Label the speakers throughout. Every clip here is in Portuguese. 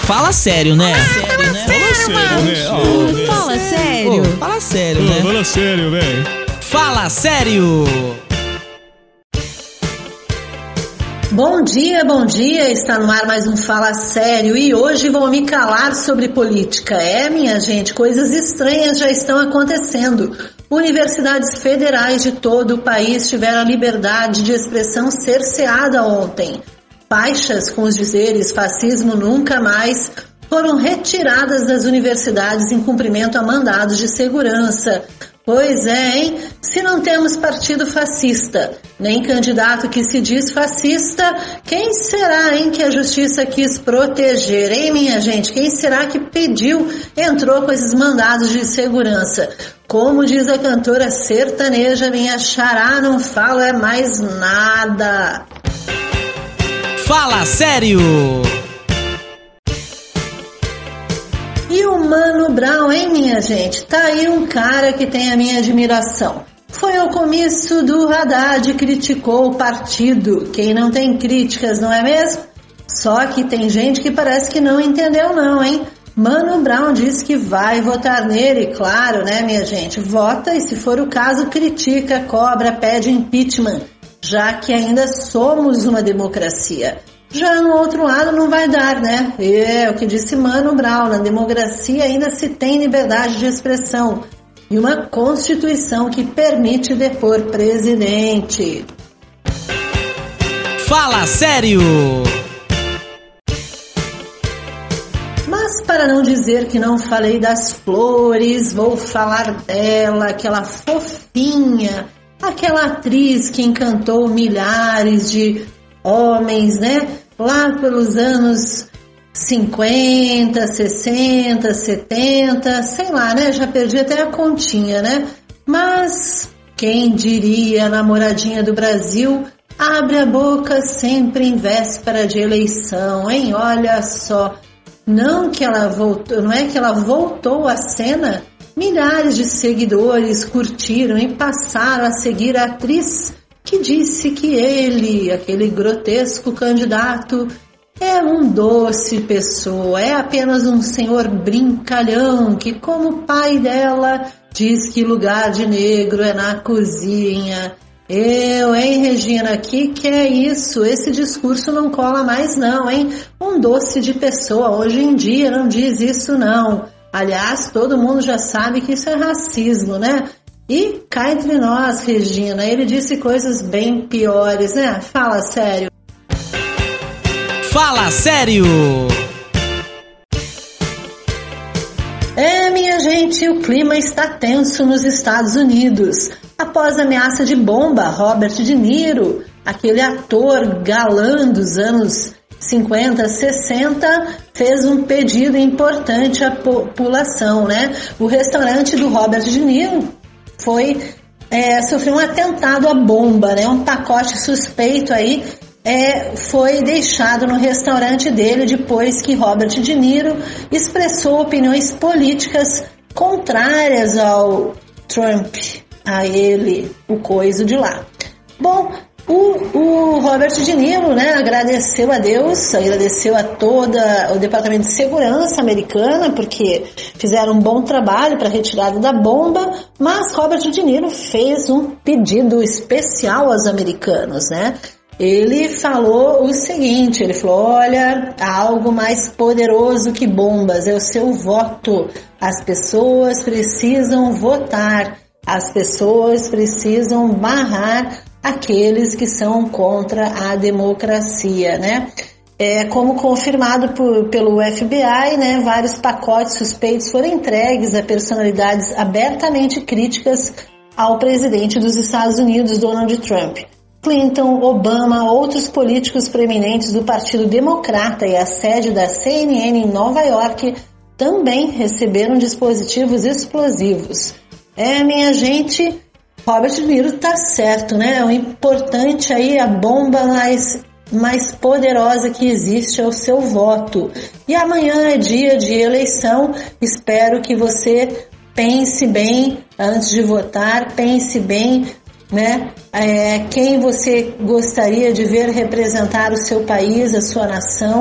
Speaker 1: fala sério, né?
Speaker 2: Fala sério.
Speaker 1: Fala sério, né?
Speaker 3: Fala sério, velho.
Speaker 1: Fala sério.
Speaker 4: Bom dia, está no ar mais um Fala Sério e hoje vou me calar sobre política. Minha gente, coisas estranhas já estão acontecendo. Universidades federais de todo o país tiveram a liberdade de expressão cerceada ontem. Faixas com os dizeres "fascismo nunca mais" foram retiradas das universidades em cumprimento a mandados de segurança. Pois é, hein? Se não temos partido fascista, nem candidato que se diz fascista, quem será, hein, que a justiça quis proteger, hein, minha gente? Quem será que entrou com esses mandados de segurança? Como diz a cantora sertaneja, minha xará, não fala mais nada.
Speaker 1: Fala sério.
Speaker 4: E o Mano Brown, hein, minha gente? Tá aí um cara que tem a minha admiração. Foi ao comício do Haddad e criticou o partido. Quem não tem críticas, não é mesmo? Só que tem gente que parece que não entendeu não, hein? Mano Brown disse que vai votar nele, claro, né, minha gente? Vota e, se for o caso, critica, cobra, pede impeachment, já que ainda somos uma democracia. Já no outro lado não vai dar, né? É o que disse Mano Brown, na democracia ainda se tem liberdade de expressão e uma Constituição que permite depor presidente.
Speaker 1: Fala sério!
Speaker 4: Mas para não dizer que não falei das flores, vou falar dela, aquela fofinha, aquela atriz que encantou milhares de homens, né? Lá pelos anos 50, 60, 70, sei lá, né? Já perdi até a continha, né? Mas quem diria, a namoradinha do Brasil abre a boca sempre em véspera de eleição, hein? Olha só, não é que ela voltou à cena? Milhares de seguidores curtiram e passaram a seguir a atriz que disse que ele, aquele grotesco candidato, é um doce pessoa, é apenas um senhor brincalhão que, como o pai dela, diz que lugar de negro é na cozinha. Hein, Regina, que é isso? Esse discurso não cola mais não, hein? Um doce de pessoa, hoje em dia não diz isso não. Aliás, todo mundo já sabe que isso é racismo, né? E cá entre nós, Regina, ele disse coisas bem piores, né? Fala sério.
Speaker 1: Fala sério!
Speaker 4: Minha gente, o clima está tenso nos Estados Unidos. Após a ameaça de bomba, Robert De Niro, aquele ator galã dos anos 50, 60, fez um pedido importante à população, né? O restaurante do Robert De Niro sofreu um atentado à bomba, né? Um pacote suspeito aí foi deixado no restaurante dele depois que Robert De Niro expressou opiniões políticas contrárias ao Trump, a ele, o coisa de lá. Bom, o Robert De Niro, né, agradeceu a Deus, agradeceu a todo o Departamento de Segurança americana, porque fizeram um bom trabalho para a retirada da bomba, mas Robert De Niro fez um pedido especial aos americanos, né? Ele falou o seguinte, ele falou, olha, há algo mais poderoso que bombas, é o seu voto. As pessoas precisam votar, as pessoas precisam barrar aqueles que são contra a democracia, né? Como confirmado pelo FBI, né, vários pacotes suspeitos foram entregues a personalidades abertamente críticas ao presidente dos Estados Unidos, Donald Trump. Clinton, Obama, outros políticos proeminentes do Partido Democrata e a sede da CNN em Nova York também receberam dispositivos explosivos. Minha gente, Robert De Niro tá certo, né? O importante aí, a bomba mais poderosa que existe é o seu voto. E amanhã é dia de eleição, espero que você pense bem antes de votar, pense bem, né? Quem você gostaria de ver representar o seu país, a sua nação.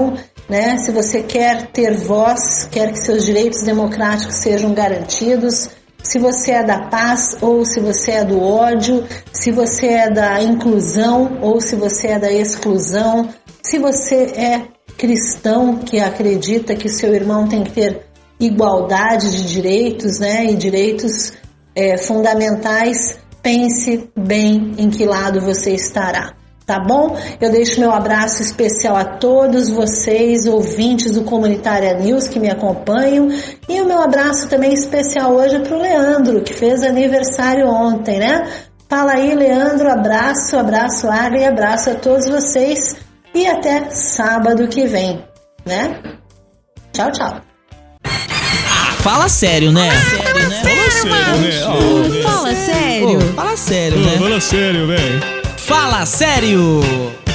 Speaker 4: né? Se você quer ter voz, quer que seus direitos democráticos sejam garantidos, se você é da paz ou se você é do ódio, se você é da inclusão ou se você é da exclusão, se você é cristão que acredita que seu irmão tem que ter igualdade de direitos, né? E direitos fundamentais, pense bem em que lado você estará. Tá bom? Eu deixo meu abraço especial a todos vocês, ouvintes do Comunitária News que me acompanham, e o meu abraço também especial hoje é pro Leandro, que fez aniversário ontem, né? Fala aí, Leandro, abraço, Agra, e abraço a todos vocês, e até sábado que vem, né? Tchau, tchau.
Speaker 1: Fala sério, né?
Speaker 2: Fala sério.
Speaker 1: Fala sério, né?
Speaker 3: Fala sério, velho.
Speaker 1: Fala sério.